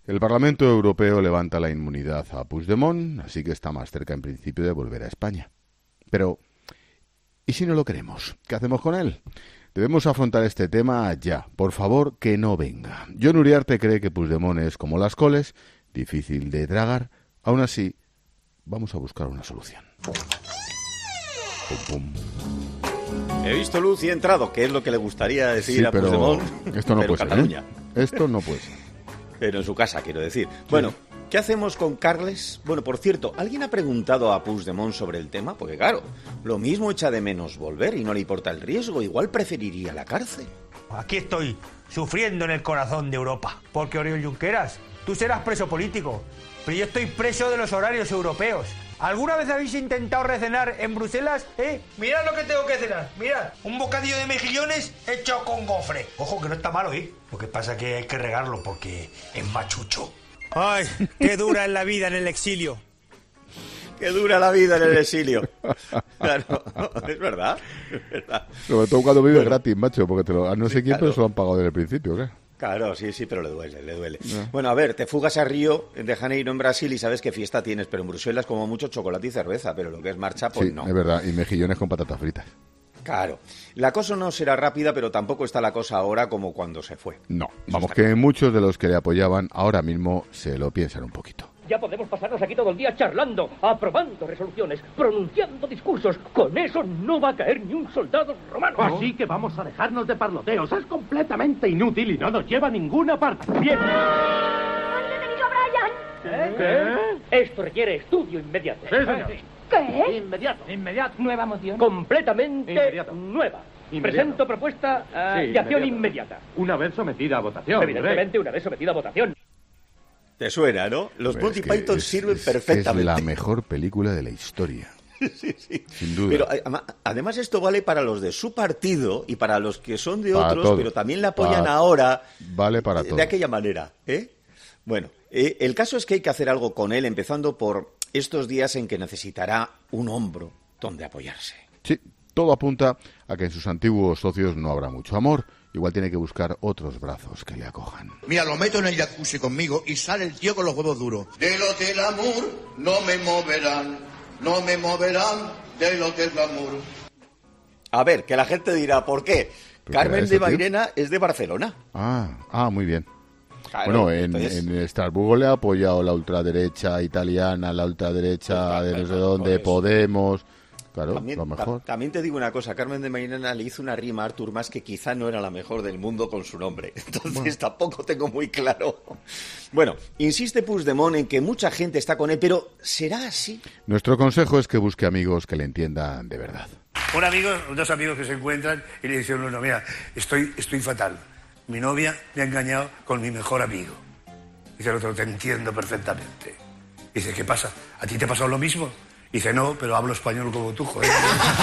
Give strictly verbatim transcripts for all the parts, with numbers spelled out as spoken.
El Parlamento Europeo levanta la inmunidad a Puigdemont, así que está más cerca en principio de volver a España. Pero, ¿y si no lo queremos? ¿Qué hacemos con él? Debemos afrontar este tema ya. Por favor, que no venga. Jon Uriarte cree que Puigdemont es como las coles, difícil de tragar. Aún así, vamos a buscar una solución. Pum, pum. He visto luz y he entrado, que es lo que le gustaría decir Sí, a pero Puigdemont. esto no pero puede ser, Cataluña. ¿eh? Esto no puede ser. Pero en su casa, quiero decir. Bueno, ¿qué hacemos con Carles? Bueno, por cierto, ¿alguien ha preguntado a Puigdemont sobre el tema? Porque claro, lo mismo echa de menos volver y no le importa el riesgo. Igual preferiría la cárcel. Aquí estoy, sufriendo en el corazón de Europa. Porque, Oriol Junqueras, tú serás preso político, pero yo estoy preso de los horarios europeos. ¿Alguna vez habéis intentado recenar en Bruselas? ¿Eh? Mirad lo que tengo que cenar, mirad. Un bocadillo de mejillones hecho con gofre. Ojo, que no está malo, ¿eh? Lo que pasa es que hay que regarlo porque es machucho. Ay, qué dura es la vida en el exilio. Qué dura la vida en el exilio. Claro, es verdad, es verdad. Sobre todo cuando vive bueno, gratis, macho, porque te lo, a no sé sí, quién, claro. pero se lo han pagado desde el principio, ¿qué? Claro, sí, sí, pero le duele, le duele. No. Bueno, a ver, te fugas a Río de Janeiro en Brasil y sabes qué fiesta tienes, pero en Bruselas como mucho chocolate y cerveza, pero lo que es marcha, pues sí, no. Es verdad, y mejillones con patatas fritas. Claro. La cosa no será rápida, pero tampoco está la cosa ahora como cuando se fue. No, vamos, que claro. Muchos de los que le apoyaban ahora mismo se lo piensan un poquito. Ya podemos pasarnos aquí todo el día charlando, aprobando resoluciones, pronunciando discursos. Con eso no va a caer ni un soldado romano. Así que vamos a dejarnos de parloteos. Es completamente inútil y no nos lleva a ninguna parte. Bien. ¿Dónde tenéis a Brian? ¿Qué? ¿Qué? Esto requiere estudio inmediato. Sí, señor. ¿Qué? Inmediato. Inmediato. Nueva moción. Completamente Inmediato. nueva. Inmediato. Presento propuesta uh, sí, de acción inmediato. inmediata. Una vez sometida a votación. Evidentemente, una vez sometida a votación. Te suena, ¿no? Los Monty es Python es, sirven es, perfectamente. Es la mejor película de la historia. Sí, sí. Sin duda. Pero además esto vale para los de su partido y para los que son de para otros, todo. pero también la apoyan para... ahora. Vale para de, todo. De aquella manera, ¿eh? Bueno, eh, el caso es que hay que hacer algo con él, empezando por estos días en que necesitará un hombro donde apoyarse. Sí, todo apunta a que en sus antiguos socios no habrá mucho amor. Igual tiene que buscar otros brazos que le acojan. Mira, lo meto en el jacuzzi conmigo y sale el tío con los huevos duros. De lo del amor no me moverán, no me moverán de lo del amor. A ver, que la gente dirá, ¿por qué? Carmen de Mairena es de Barcelona. Ah, ah, muy bien. Claro, bueno, en, entonces... en Estrasburgo le ha apoyado la ultraderecha italiana, la ultraderecha pues, de no sé bueno, dónde, Podemos... Claro, también, lo mejor. Ta también te digo una cosa, Carmen de Mairena le hizo una rima a Artur Mas que quizá no era la mejor del mundo con su nombre. Entonces bueno. tampoco tengo muy claro. Bueno, insiste Puigdemont en que mucha gente está con él, pero ¿será así? Nuestro consejo es que busque amigos que le entiendan de verdad. Un amigo, dos amigos que se encuentran y le dicen uno, mira, estoy, estoy fatal. Mi novia me ha engañado con mi mejor amigo. Dice el otro, te entiendo perfectamente. Dice, ¿qué pasa? ¿A ti te ha pasado lo mismo? Dice, no, pero hablo español como tú, joder.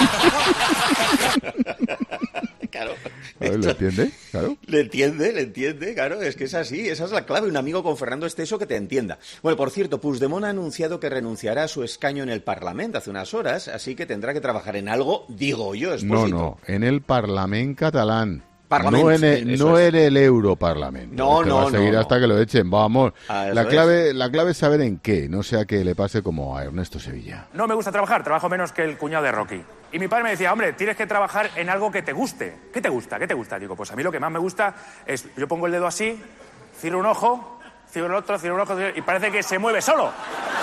Claro. ¿Le entiende? Claro. Le entiende, le entiende, claro, es que es así, esa es la clave, un amigo con Fernando Esteso que te entienda. Bueno, por cierto, Puigdemont ha anunciado que renunciará a su escaño en el Parlamento hace unas horas, así que tendrá que trabajar en algo, digo yo, Expósito. No, no, en el Parlamento catalán. Parlamento, no en el, no en el Europarlamento. No, este no, va a seguir no, hasta no. que lo echen, vamos. Ah, la, es. clave, la clave es saber en qué, no sea que le pase como a Ernesto Sevilla. No me gusta trabajar, trabajo menos que el cuñado de Rocky. Y mi padre me decía, hombre, tienes que trabajar en algo que te guste. ¿Qué te gusta? ¿Qué te gusta? Digo, pues a mí lo que más me gusta es, yo pongo el dedo así, cierro un ojo, cierro el otro, cierro un ojo, y parece que se mueve solo.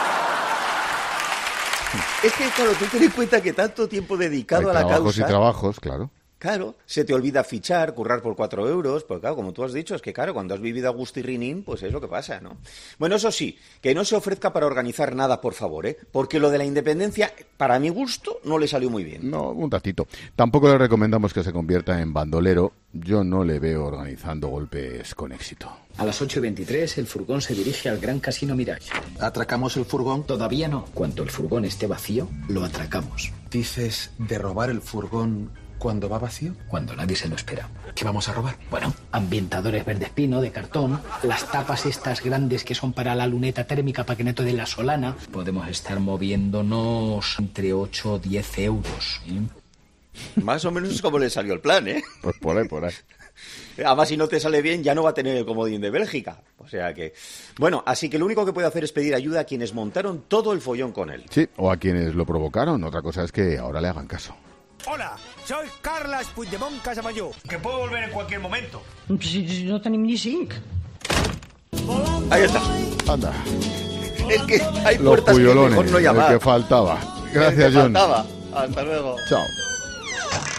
Es que, claro, tú ten en cuenta que tanto tiempo dedicado Hay a la trabajos causa... y trabajos, claro. Claro, se te olvida fichar, currar por cuatro euros, porque claro, como tú has dicho, es que claro, cuando has vivido a gusto y rinín, pues es lo que pasa, ¿no? Bueno, eso sí, que no se ofrezca para organizar nada, por favor, ¿eh? Porque lo de la independencia, para mi gusto, no le salió muy bien. No, un ratito. Tampoco le recomendamos que se convierta en bandolero. Yo no le veo organizando golpes con éxito. A las ocho y veintitrés el furgón se dirige al Gran Casino Mirage. ¿Atracamos el furgón? Todavía no. Cuando el furgón esté vacío, lo atracamos. ¿Dices de robar el furgón cuando va vacío? Cuando nadie se lo espera. ¿Qué vamos a robar? Bueno, ambientadores verde espino de cartón, las tapas estas grandes que son para la luneta térmica para que no te dé la solana. Podemos estar moviéndonos entre ocho o diez euros. ¿eh? Más o menos es como le salió el plan, ¿eh? Pues por ahí, por ahí. Además, si no te sale bien, ya no va a tener el comodín de Bélgica. O sea que... Bueno, así que lo único que puede hacer es pedir ayuda a quienes montaron todo el follón con él. Sí, o a quienes lo provocaron. Otra cosa es que ahora le hagan caso. Hola, soy Carles Puigdemont Casamayó, que puedo volver en cualquier momento. No tenim ni cinc. Ahí está. Anda. Es que hay Los puertas que puyolones, mejor no el llamar. que faltaba. Gracias, El que John. faltaba. Hasta luego. Chao.